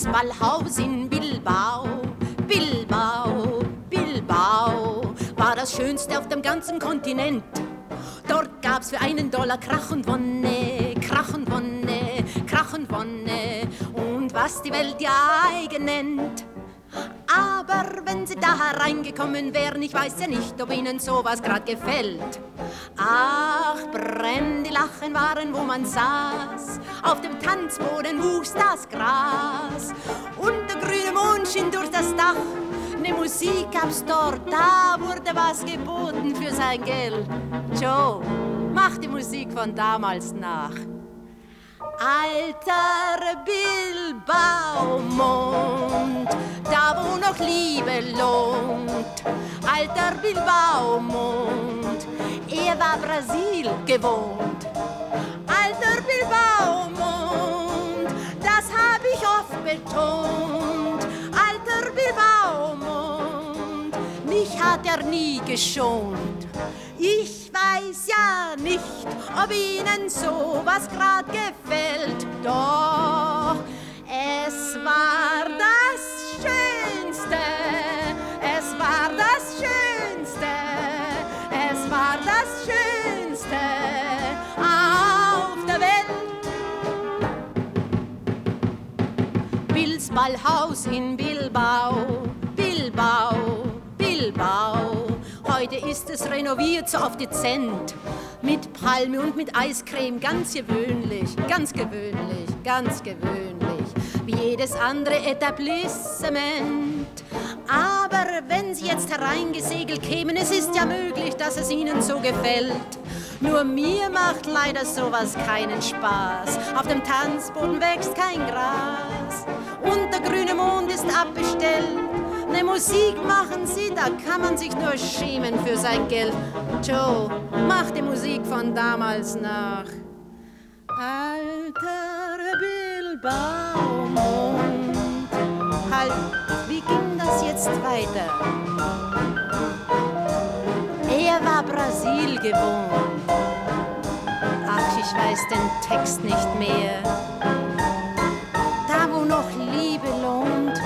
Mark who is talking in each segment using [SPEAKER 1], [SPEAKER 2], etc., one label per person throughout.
[SPEAKER 1] Ballhaus in Bilbao. Bilbao, Bilbao war das Schönste auf dem ganzen Kontinent. Dort gab's für $1 Krach und Wonne, Krach und Wonne, Krach und Wonne und was die Welt ja eigen nennt. Aber wenn Sie da hereingekommen wären, ich weiß ja nicht, ob Ihnen sowas grad gefällt. Ach, die Lachen waren, wo man saß, auf dem Tanzboden wuchs das Gras und der grüne Mond schien durch das Dach. Ne Musik gab's dort, da wurde was geboten für sein Geld. Joe, mach die Musik von damals nach. Alter Bilbao-Mond, da wo noch Liebe lohnt. Alter Bilbao-Mond, er war Brasil gewohnt. Alter Bilbao-Mond, das hab ich oft betont. Alter Bilbao-Mond, mich hat er nie geschont. Ich weiß ja nicht, ob Ihnen sowas grad gefällt, doch es war das Schönste, es war das Schönste, es war das Schönste auf der Welt. Bills Ballhaus in Bilbao, Bilbao, Bilbao. Heute ist es renoviert, so auf dezent. Mit Palme und mit Eiscreme, ganz gewöhnlich, ganz gewöhnlich, ganz gewöhnlich. Wie jedes andere Etablissement. Aber wenn Sie jetzt hereingesegelt kämen, es ist ja möglich, dass es Ihnen so gefällt. Nur mir macht leider sowas keinen Spaß. Auf dem Tanzboden wächst kein Gras. Und der grüne Mond ist abbestellt. Ne Musik machen Sie, da kann man sich nur schämen für sein Geld. Joe, mach die Musik von damals nach. Alter Bilbao-Mond. Halt, wie ging das jetzt weiter? Er war Brasil gewohnt. Ach, ich weiß den Text nicht mehr. Da, wo noch Liebe lohnt.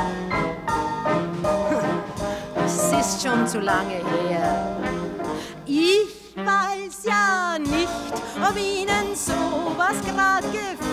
[SPEAKER 1] Es ist schon zu lange her. Ich weiß ja nicht, ob Ihnen sowas grad gefällt.